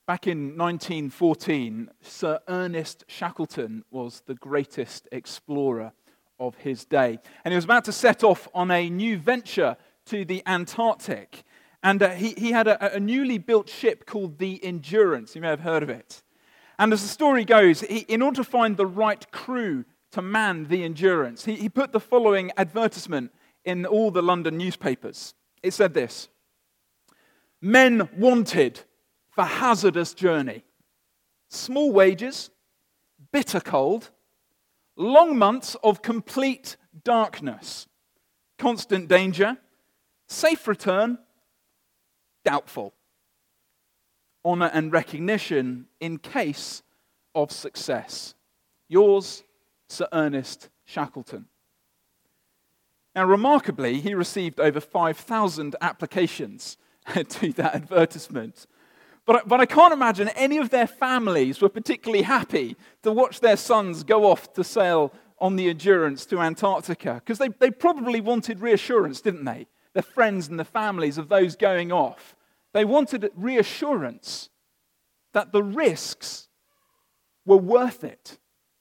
Back in 1914, Sir Ernest Shackleton was the greatest explorer of his day. And he was about to set off on a new venture to the Antarctic. And he had a newly built ship called the Endurance. You may have heard of it. And as the story goes, in order to find the right crew to man the Endurance, he put the following advertisement in all the London newspapers. It said this: "Men wanted for hazardous journey. Small wages, bitter cold, long months of complete darkness, constant danger, safe return, doubtful. Honor and recognition in case of success. Yours, Sir Ernest Shackleton." Now, remarkably, he received over 5,000 applications to that advertisement. But I can't imagine any of their families were particularly happy to watch their sons go off to sail on the Endurance to Antarctica, because they probably wanted reassurance, didn't they? The friends and the families of those going off. They wanted reassurance that the risks were worth it.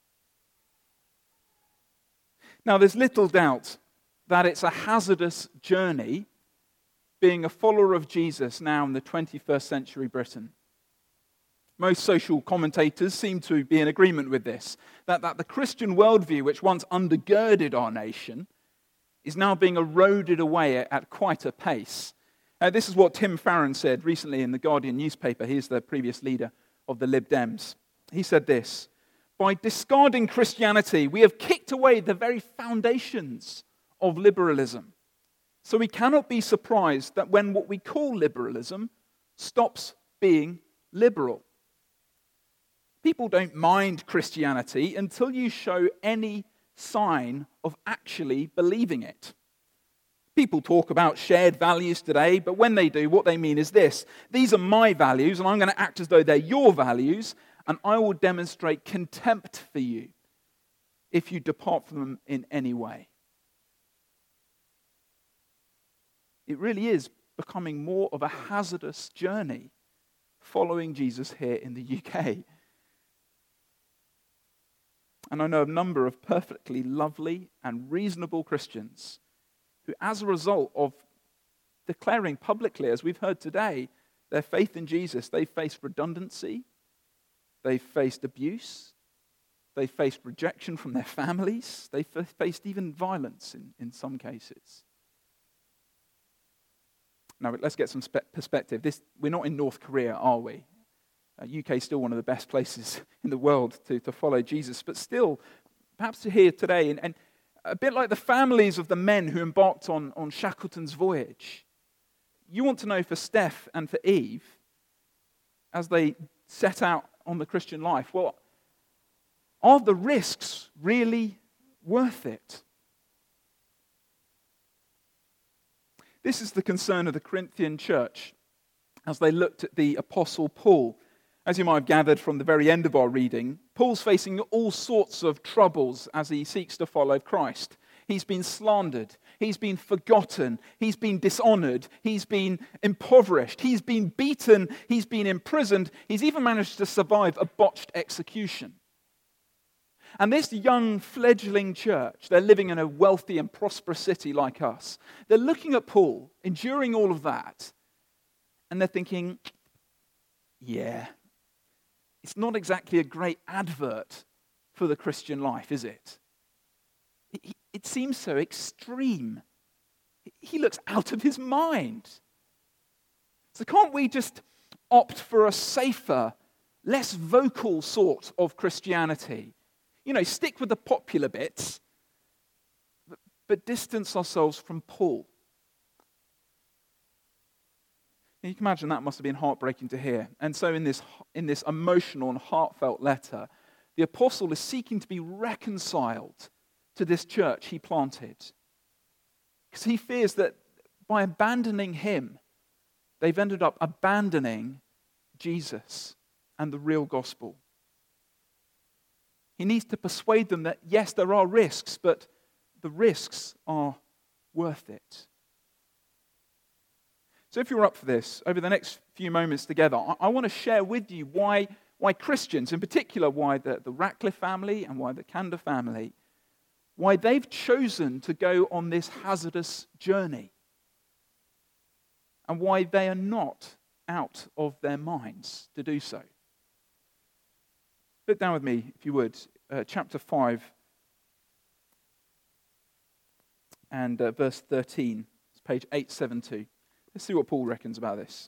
Now, there's little doubt that it's a hazardous journey being a follower of Jesus now in the 21st century Britain. Most social commentators seem to be in agreement with this, that the Christian worldview, which once undergirded our nation, is now being eroded away at quite a pace. This is what Tim Farron said recently in the Guardian newspaper. He's the previous leader of the Lib Dems. He said this: "By discarding Christianity, we have kicked away the very foundations of liberalism. So we cannot be surprised that when what we call liberalism stops being liberal. People don't mind Christianity until you show any sign of actually believing it. People talk about shared values today, but when they do, what they mean is this: these are my values, and I'm going to act as though they're your values, and I will demonstrate contempt for you if you depart from them in any way." It really is becoming more of a hazardous journey following Jesus here in the UK. And I know a number of perfectly lovely and reasonable Christians who, as a result of declaring publicly, as we've heard today, their faith in Jesus, they faced redundancy, they faced abuse, they faced rejection from their families, they faced even violence in some cases. Now, let's get some perspective. We're not in North Korea, are we? UK is still one of the best places in the world to follow Jesus. But still, perhaps to hear today, and a bit like the families of the men who embarked on Shackleton's voyage, you want to know for Steph and for Eve, as they set out on the Christian life, well, are the risks really worth it? This is the concern of the Corinthian church as they looked at the Apostle Paul. As you might have gathered from the very end of our reading, Paul's facing all sorts of troubles as he seeks to follow Christ. He's been slandered, he's been forgotten, he's been dishonored, he's been impoverished, he's been beaten, he's been imprisoned, he's even managed to survive a botched execution. And this young fledgling church, they're living in a wealthy and prosperous city like us. They're looking at Paul, enduring all of that, and they're thinking, yeah, it's not exactly a great advert for the Christian life, is it? It seems so extreme. He looks out of his mind. So can't we just opt for a safer, less vocal sort of Christianity? You know, stick with the popular bits, but distance ourselves from Paul. You can imagine that must have been heartbreaking to hear. And so in this emotional and heartfelt letter, the apostle is seeking to be reconciled to this church he planted. Because he fears that by abandoning him, they've ended up abandoning Jesus and the real gospel. He needs to persuade them that, yes, there are risks, but the risks are worth it. So if you're up for this, over the next few moments together, I want to share with you why Christians, in particular why the Ratcliffe family and why the Canda family, why they've chosen to go on this hazardous journey, and why they are not out of their minds to do so. Look down with me, if you would, chapter 5 and verse 13. It's page 872. Let's see what Paul reckons about this.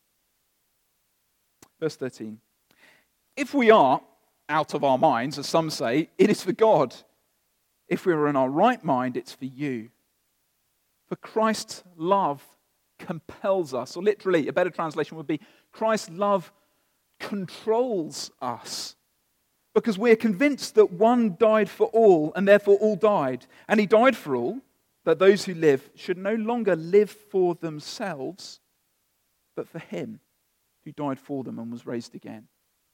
Verse 13. If we are out of our minds, as some say, it is for God. If we are in our right mind, it's for you. For Christ's love compels us, or literally, a better translation would be, Christ's love controls us. Because we're convinced that one died for all, and therefore all died. And he died for all, that those who live should no longer live for themselves, but for him who died for them and was raised again.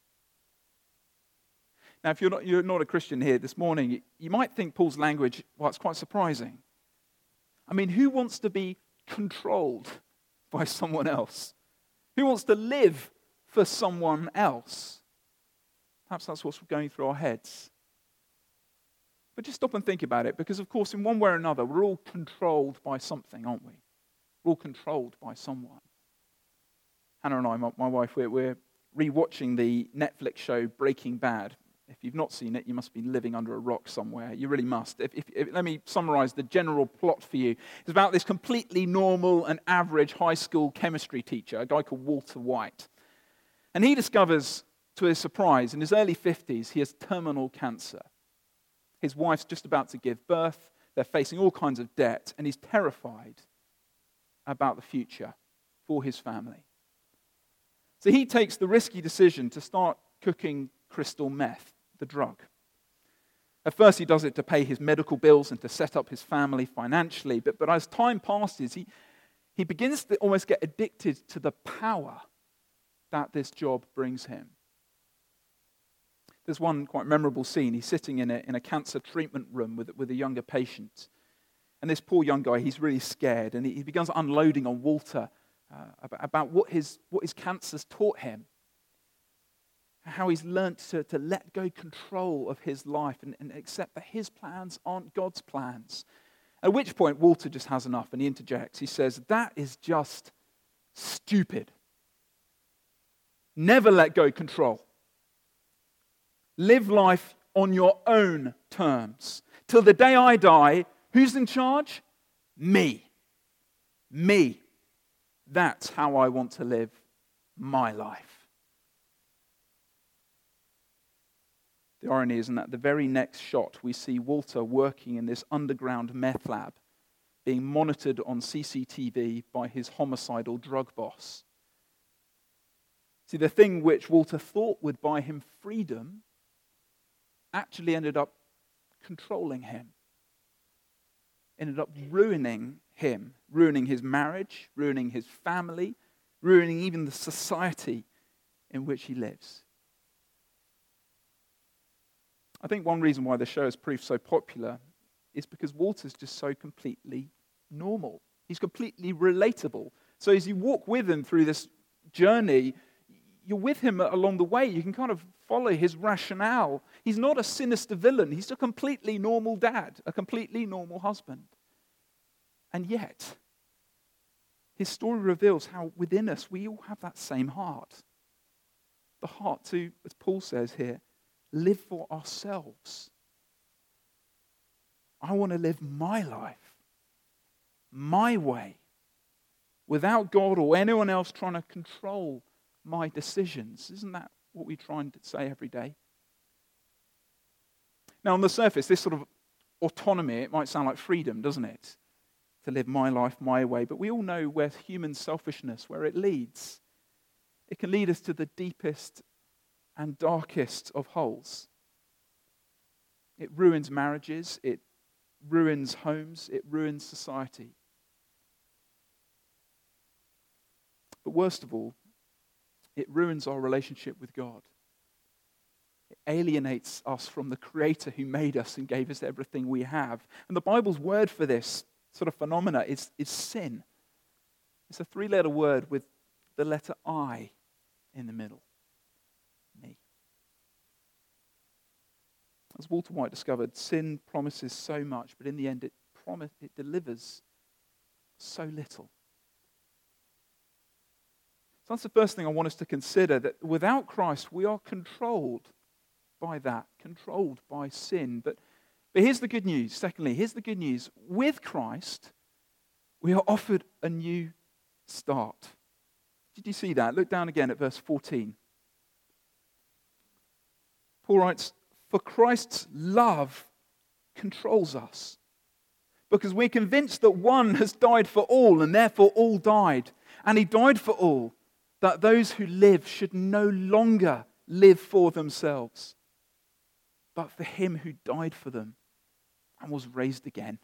Now, if you're not a Christian here this morning, you might think Paul's language, well, it's quite surprising. I mean, who wants to be controlled by someone else? Who wants to live for someone else? Perhaps that's what's going through our heads. But just stop and think about it, because of course, in one way or another, we're all controlled by something, aren't we? We're all controlled by someone. Hannah and I, my wife, we're rewatching the Netflix show Breaking Bad. If you've not seen it, you must be living under a rock somewhere. You really must. Let me summarize the general plot for you. It's about this completely normal and average high school chemistry teacher, a guy called Walter White. And he discovers, to his surprise, in his early 50s, he has terminal cancer. His wife's just about to give birth. They're facing all kinds of debt, and he's terrified about the future for his family. So he takes the risky decision to start cooking crystal meth, the drug. At first, he does it to pay his medical bills and to set up his family financially, but as time passes, he begins to almost get addicted to the power that this job brings him. There's one quite memorable scene. He's sitting in a cancer treatment room with a younger patient. And this poor young guy, he's really scared. And he begins unloading on Walter about what his cancer's taught him. How he's learnt to let go control of his life and accept that his plans aren't God's plans. At which point, Walter just has enough and he interjects. He says, "That is just stupid. Never let go control. Live life on your own terms. Till the day I die, who's in charge? Me. Me. That's how I want to live my life." The irony is in that the very next shot, we see Walter working in this underground meth lab, being monitored on CCTV by his homicidal drug boss. See, the thing which Walter thought would buy him freedom actually ended up controlling him. Ended up ruining him, ruining his marriage, ruining his family, ruining even the society in which he lives. I think one reason why the show has proved so popular is because Walter's just so completely normal. He's completely relatable. So as you walk with him through this journey, you're with him along the way. You can kind of follow his rationale. He's not a sinister villain. He's a completely normal dad, a completely normal husband. And yet, his story reveals how within us we all have that same heart. The heart to, as Paul says here, live for ourselves. I want to live my life, my way, without God or anyone else trying to control my decisions. Isn't that what we try and say every day? Now, on the surface, this sort of autonomy, it might sound like freedom, doesn't it? To live my life my way. But we all know where human selfishness, where it leads. It can lead us to the deepest and darkest of holes. It ruins marriages, it ruins homes, it ruins society. But worst of all, it ruins our relationship with God. It alienates us from the Creator who made us and gave us everything we have. And the Bible's word for this sort of phenomena is sin. It's a three-letter word with the letter I in the middle. Me. As Walter White discovered, sin promises so much, but in the end it delivers so little. So that's the first thing I want us to consider, that without Christ we are controlled by that, controlled by sin. But here's the good news. Secondly, here's the good news. With Christ, we are offered a new start. Did you see that? Look down again at verse 14. Paul writes, "For Christ's love controls us, because we're convinced that one has died for all, and therefore all died. And he died for all, that those who live should no longer live for themselves, but for him who died for them and was raised again."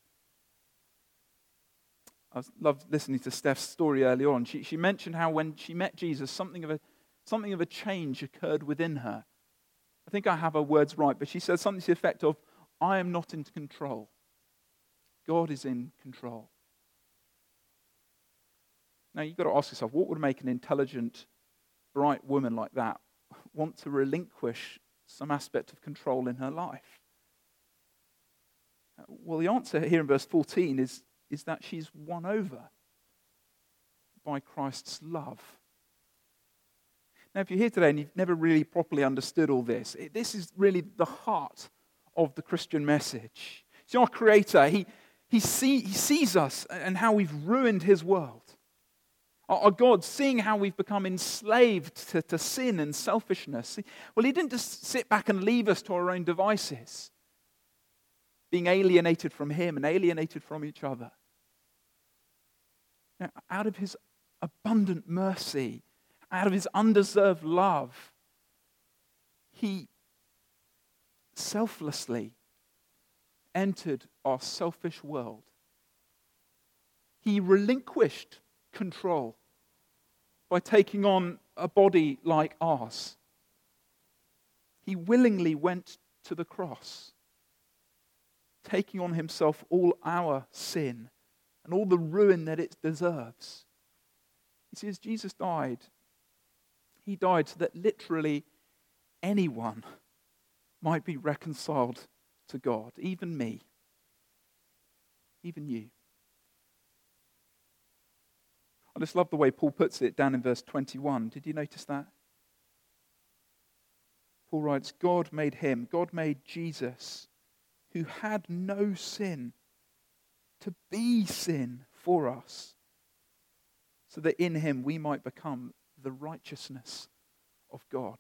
I loved listening to Steph's story earlier on. She mentioned how when she met Jesus, something of a change occurred within her. I think I have her words right, but she said something to the effect of, "I am not in control. God is in control." Now you've got to ask yourself, what would make an intelligent, bright woman like that want to relinquish some aspect of control in her life? Well, the answer here in verse 14 is that she's won over by Christ's love. Now, if you're here today and you've never really properly understood all this, this is really the heart of the Christian message. See, our Creator, he sees us and how we've ruined his world. Our God, seeing how we've become enslaved to sin and selfishness. Well, he didn't just sit back and leave us to our own devices, being alienated from him and alienated from each other. Now, out of his abundant mercy, out of his undeserved love, he selflessly entered our selfish world. He relinquished control by taking on a body like ours. He willingly went to the cross, taking on himself all our sin and all the ruin that it deserves. You see, as Jesus died, he died so that literally anyone might be reconciled to God, even me, even you. I just love the way Paul puts it down in verse 21. Did you notice that? Paul writes, God made Jesus, who had no sin, to be sin for us, so that in him we might become the righteousness of God.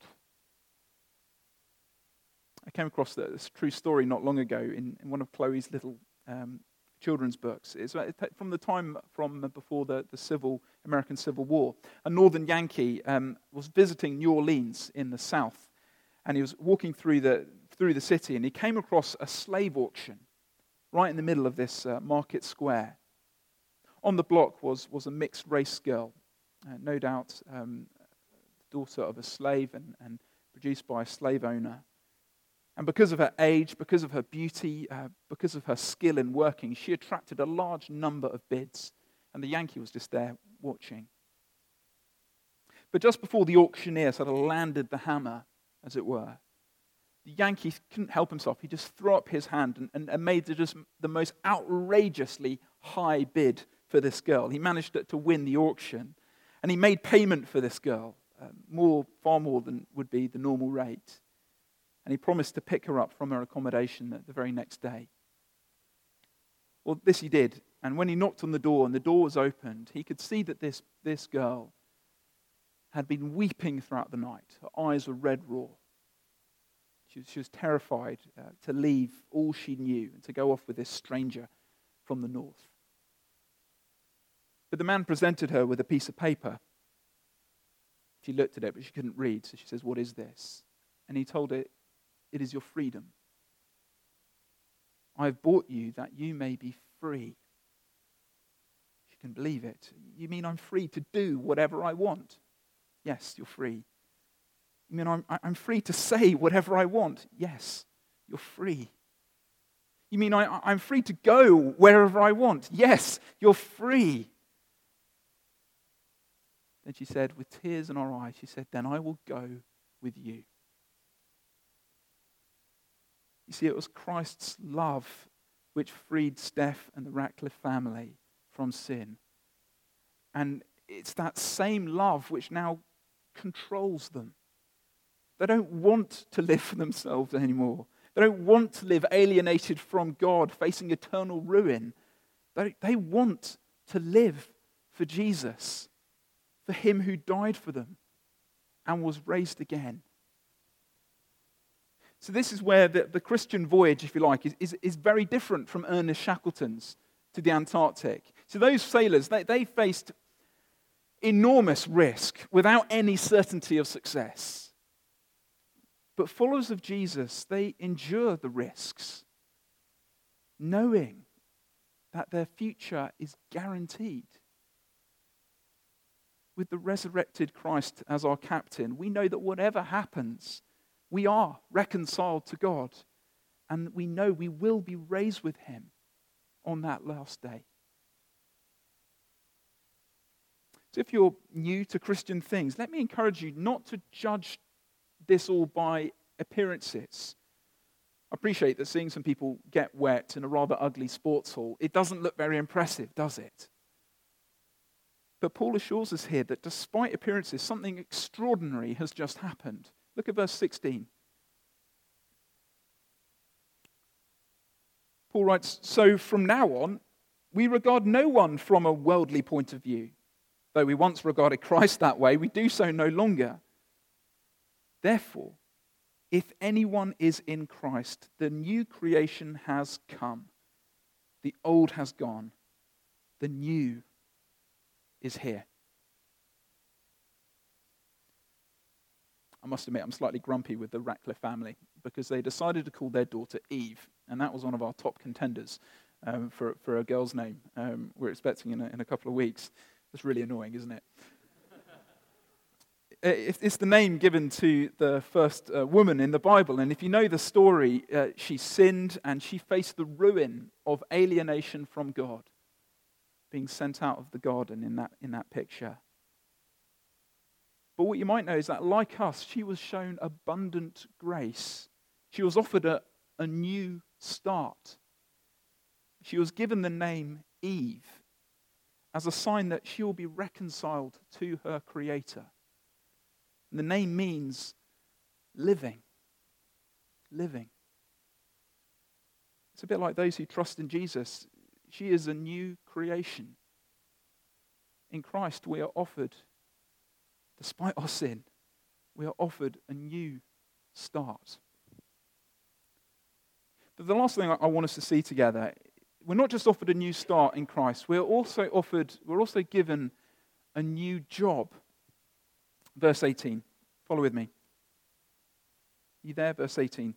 I came across this true story not long ago in one of Chloe's little children's books. It's from the time from before the American Civil War. A northern Yankee was visiting New Orleans in the south, and he was walking through the city, and he came across a slave auction right in the middle of this market square. On the block was a mixed race girl, no doubt daughter of a slave and produced by a slave owner. And because of her age, because of her beauty, because of her skill in working, she attracted a large number of bids. And the Yankee was just there watching. But just before the auctioneer sort of landed the hammer, as it were, the Yankee couldn't help himself. He just threw up his hand and made just the most outrageously high bid for this girl. He managed to win the auction. And he made payment for this girl, far more than would be the normal rate. And he promised to pick her up from her accommodation the very next day. Well, this he did. And when he knocked on the door and the door was opened, he could see that this girl had been weeping throughout the night. Her eyes were red raw. She was terrified to leave all she knew and to go off with this stranger from the north. But the man presented her with a piece of paper. She looked at it, but she couldn't read. So she says, "What is this?" And he told her, "It is your freedom. I have bought you that you may be free." She can believe it. "You mean I'm free to do whatever I want?" "Yes, you're free." "You mean I'm free to say whatever I want?" "Yes, you're free." "You mean I'm free to go wherever I want?" "Yes, you're free." And she said, with tears in her eyes, she said, then I will go with you. You see, it was Christ's love which freed Steph and the Ratcliffe family from sin. And it's that same love which now controls them. They don't want to live for themselves anymore. They don't want to live alienated from God, facing eternal ruin. They want to live for Jesus, for him who died for them and was raised again. So this is where the Christian voyage, if you like, is very different from Ernest Shackleton's to the Antarctic. So those sailors, they faced enormous risk without any certainty of success. But followers of Jesus, they endure the risks, knowing that their future is guaranteed. With the resurrected Christ as our captain, we know that whatever happens, we are reconciled to God, and we know we will be raised with him on that last day. So if you're new to Christian things, let me encourage you not to judge this all by appearances. I appreciate that seeing some people get wet in a rather ugly sports hall, it doesn't look very impressive, does it? But Paul assures us here that despite appearances, something extraordinary has just happened. Look at verse 16. Paul writes, so from now on, we regard no one from a worldly point of view. Though we once regarded Christ that way, we do so no longer. Therefore, if anyone is in Christ, the new creation has come. The old has gone. The new is here. I must admit, I'm slightly grumpy with the Ratcliffe family because they decided to call their daughter Eve, and that was one of our top contenders for a girl's name. We're expecting in a couple of weeks. It's really annoying, isn't it? It's the name given to the first woman in the Bible, and if you know the story, she sinned and she faced the ruin of alienation from God, being sent out of the garden in that picture. But what you might know is that, like us, she was shown abundant grace. She was offered a new start. She was given the name Eve as a sign that she will be reconciled to her Creator. And the name means living. Living. It's a bit like those who trust in Jesus. She is a new creation. In Christ, we are offered, despite our sin, we are offered a new start. But the last thing I want us to see together, we're not just offered a new start in Christ, we're also given a new job. Verse 18. Follow with me. You there? Verse 18.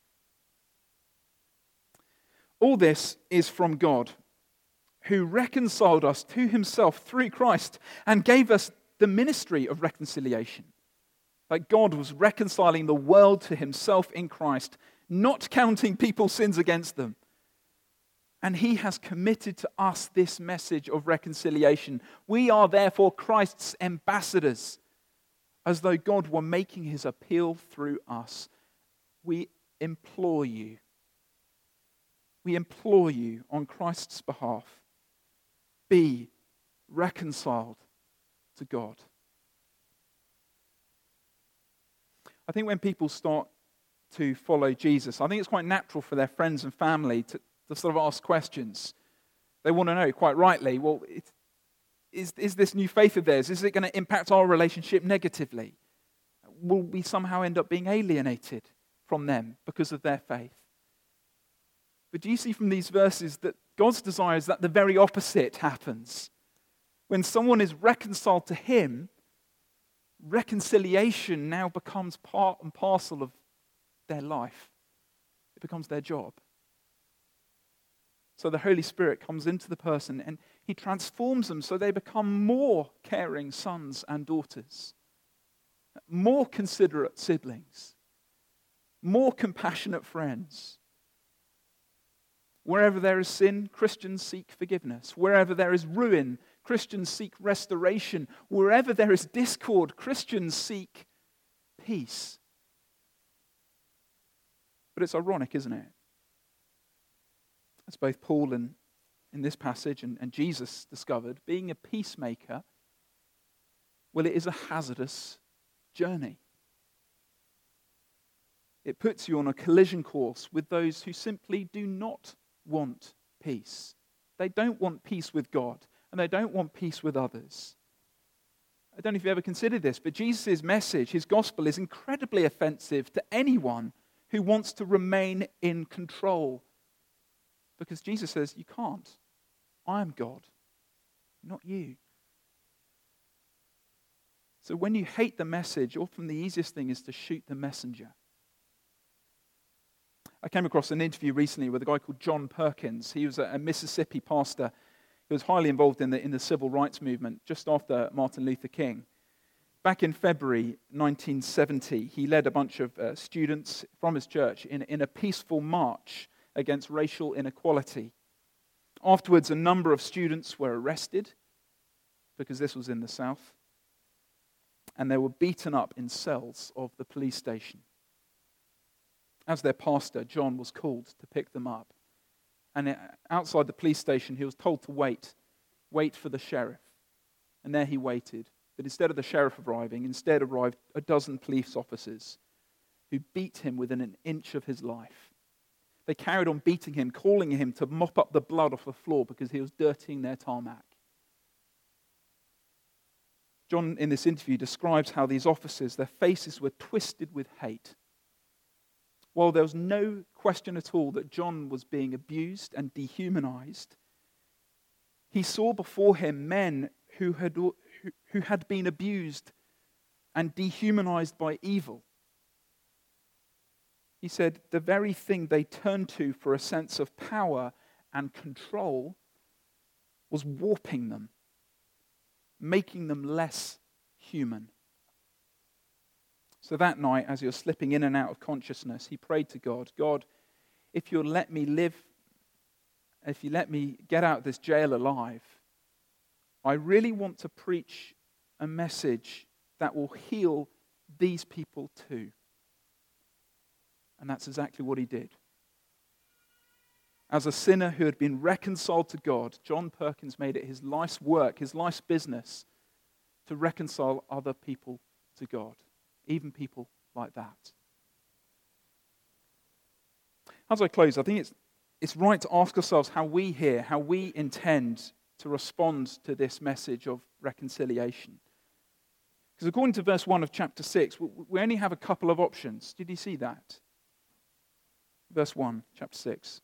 All this is from God, who reconciled us to himself through Christ and gave us the ministry of reconciliation. Like God was reconciling the world to himself in Christ, not counting people's sins against them. And he has committed to us this message of reconciliation. We are therefore Christ's ambassadors, as though God were making his appeal through us. We implore you on Christ's behalf, be reconciled to God. I think when people start to follow Jesus, I think it's quite natural for their friends and family to sort of ask questions. They want to know, quite rightly, well, is this new faith of theirs, is it going to impact our relationship negatively? Will we somehow end up being alienated from them because of their faith? But do you see from these verses that God's desire is that the very opposite happens? When someone is reconciled to him, reconciliation now becomes part and parcel of their life. It becomes their job. So the Holy Spirit comes into the person and he transforms them so they become more caring sons and daughters, more considerate siblings, more compassionate friends. Wherever there is sin, Christians seek forgiveness. Wherever there is ruin, Christians seek restoration. Wherever there is discord, Christians seek peace. But it's ironic, isn't it? As both Paul and in this passage and Jesus discovered, being a peacemaker, well, it is a hazardous journey. It puts you on a collision course with those who simply do not want peace. They don't want peace with God, and they don't want peace with others. I don't know if you ever considered this, but Jesus' message, his gospel, is incredibly offensive to anyone who wants to remain in control. Because Jesus says, you can't. I am God, not you. So when you hate the message, often the easiest thing is to shoot the messenger. I came across an interview recently with a guy called John Perkins. He was a Mississippi pastor who was highly involved in the civil rights movement just after Martin Luther King. Back in February 1970, he led a bunch of students from his church in a peaceful march against racial inequality. Afterwards, a number of students were arrested because this was in the South, and they were beaten up in cells of the police station. As their pastor, John was called to pick them up. And outside the police station, he was told to wait for the sheriff. And there he waited. But instead of the sheriff arriving, instead arrived a dozen police officers who beat him within an inch of his life. They carried on beating him, calling him to mop up the blood off the floor because he was dirtying their tarmac. John, in this interview, describes how these officers, their faces were twisted with hate. While there was no question at all that John was being abused and dehumanized, he saw before him men who had been abused and dehumanized by evil. He said the very thing they turned to for a sense of power and control was warping them, making them less human. So that night, as he was slipping in and out of consciousness, he prayed to God, God, if you'll let me live, if you let me get out of this jail alive, I really want to preach a message that will heal these people too. And that's exactly what he did. As a sinner who had been reconciled to God, John Perkins made it his life's work, his life's business, to reconcile other people to God. Even people like that. As I close, I think it's right to ask ourselves how we hear, how we intend to respond to this message of reconciliation. Because according to verse 1 of chapter 6, we only have a couple of options. Did you see that? Verse 1, chapter 6.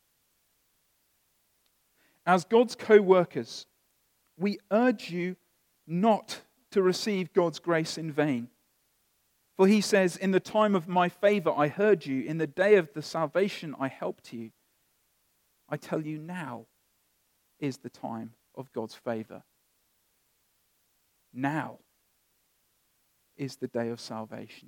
As God's co-workers, we urge you not to receive God's grace in vain. For he says, in the time of my favor I heard you, in the day of the salvation I helped you. I tell you now is the time of God's favor. Now is the day of salvation.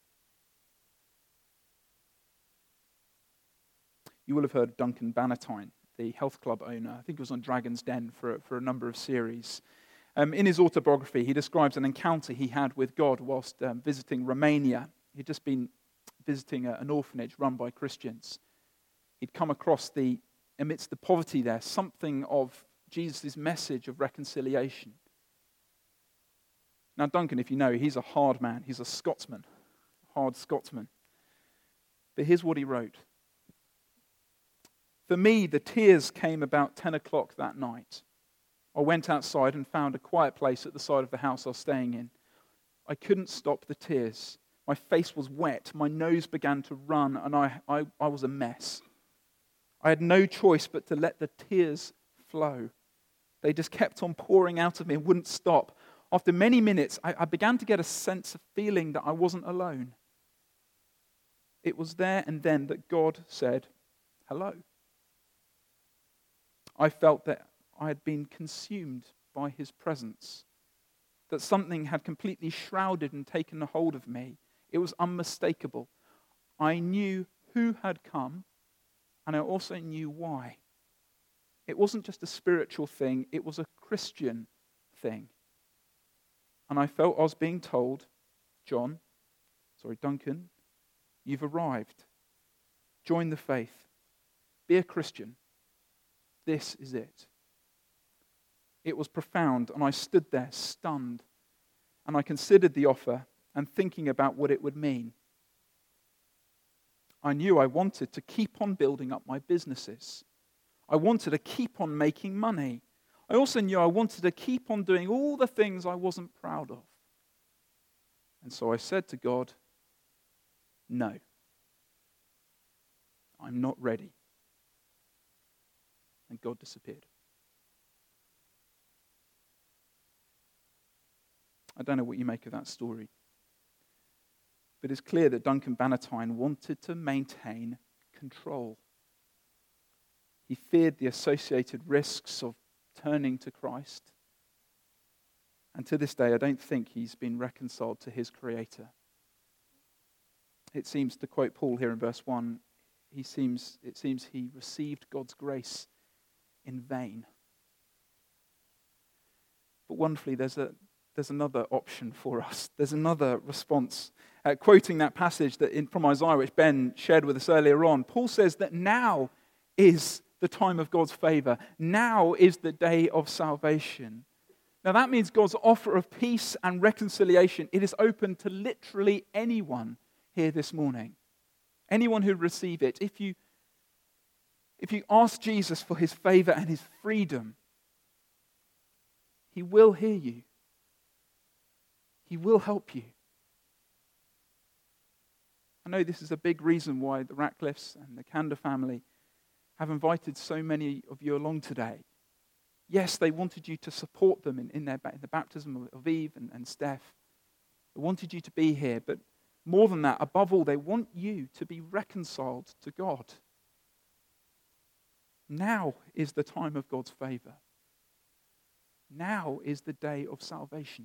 You will have heard of Duncan Bannatyne, the health club owner. I think it was on Dragon's Den for a number of series. In his autobiography, he describes an encounter he had with God whilst visiting Romania. He'd just been visiting an orphanage run by Christians. He'd come across amidst the poverty there, something of Jesus' message of reconciliation. Now, Duncan, if you know, he's a hard man. He's a Scotsman, a hard Scotsman. But here's what he wrote. For me, the tears came about 10 o'clock that night. I went outside and found a quiet place at the side of the house I was staying in. I couldn't stop the tears. My face was wet, my nose began to run, and I was a mess. I had no choice but to let the tears flow. They just kept on pouring out of me and wouldn't stop. After many minutes, I began to get a sense of feeling that I wasn't alone. It was there and then that God said, hello. I felt that I had been consumed by his presence, that something had completely shrouded and taken a hold of me. It was unmistakable. I knew who had come, and I also knew why. It wasn't just a spiritual thing, it was a Christian thing. And I felt I was being told, Duncan, you've arrived. Join the faith. Be a Christian. This is it. It was profound, and I stood there stunned, and I considered the offer and thinking about what it would mean. I knew I wanted to keep on building up my businesses. I wanted to keep on making money. I also knew I wanted to keep on doing all the things I wasn't proud of. And so I said to God, no, I'm not ready. And God disappeared. I don't know what you make of that story. But it's clear that Duncan Bannatyne wanted to maintain control. He feared the associated risks of turning to Christ. And to this day, I don't think he's been reconciled to his Creator. It seems, to quote Paul here in verse 1, it seems he received God's grace in vain. But wonderfully, there's another option for us. There's another response. Quoting that passage from Isaiah, which Ben shared with us earlier on, Paul says that now is the time of God's favor. Now is the day of salvation. Now that means God's offer of peace and reconciliation, it is open to literally anyone here this morning. Anyone who receive it. If you ask Jesus for his favor and his freedom, he will hear you. He will help you. I know this is a big reason why the Ratcliffes and the Kanda family have invited so many of you along today. Yes, they wanted you to support them in the baptism of Eve and Steph. They wanted you to be here, but more than that, above all, they want you to be reconciled to God. Now is the time of God's favor. Now is the day of salvation.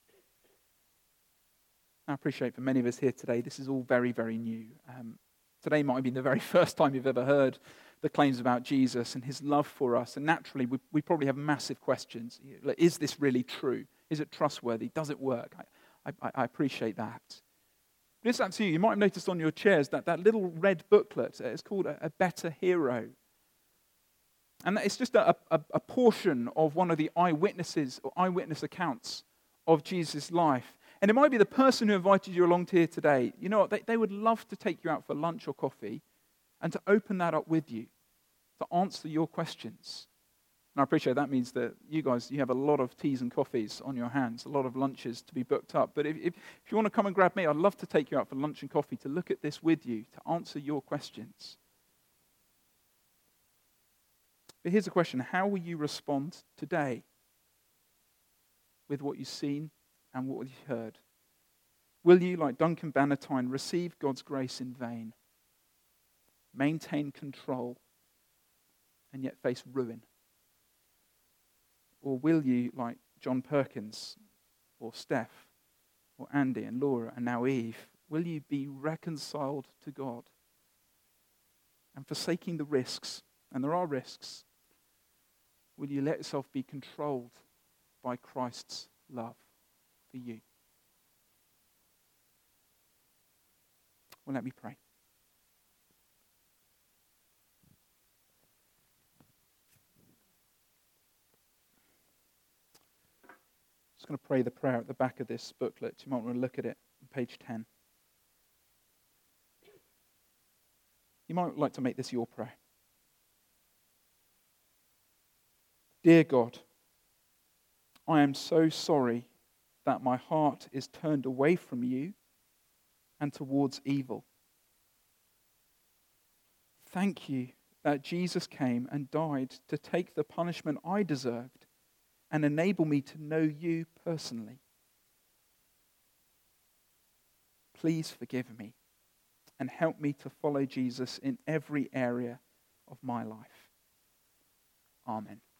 I appreciate for many of us here today, this is all very, very new. Today might be the very first time you've ever heard the claims about Jesus and his love for us. And naturally, we probably have massive questions. Is this really true? Is it trustworthy? Does it work? I appreciate that. But it's up to you. You might have noticed on your chairs that little red booklet. It's called A Better Hero. And it's just a portion of one of the eyewitness accounts of Jesus' life. And it might be the person who invited you along to here today. You know what? They would love to take you out for lunch or coffee and to open that up with you, to answer your questions. And I appreciate that means that you have a lot of teas and coffees on your hands, a lot of lunches to be booked up. But if you want to come and grab me, I'd love to take you out for lunch and coffee to look at this with you, to answer your questions. But here's a question. How will you respond today with what you've seen and what you've heard? Will you, like Duncan Bannatyne, receive God's grace in vain, maintain control, and yet face ruin? Or will you, like John Perkins, or Steph, or Andy and Laura, and now Eve, will you be reconciled to God? And forsaking the risks, and there are risks, will you let yourself be controlled by Christ's love for you? Well, let me pray. I'm just going to pray the prayer at the back of this booklet. You might want to look at it on page 10. You might like to make this your prayer. Dear God, I am so sorry that my heart is turned away from you and towards evil. Thank you that Jesus came and died to take the punishment I deserved and enable me to know you personally. Please forgive me and help me to follow Jesus in every area of my life. Amen.